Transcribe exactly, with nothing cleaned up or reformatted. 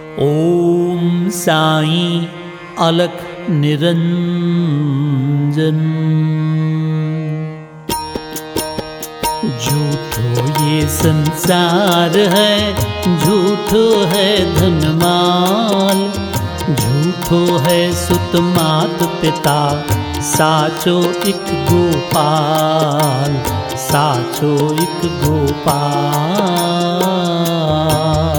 ओम साईं अलख निरंजन। झूठो ये संसार है, झूठो है धनमाल, झूठो है सुत मात पिता, साचो एक गोपाल, साचो एक गोपाल।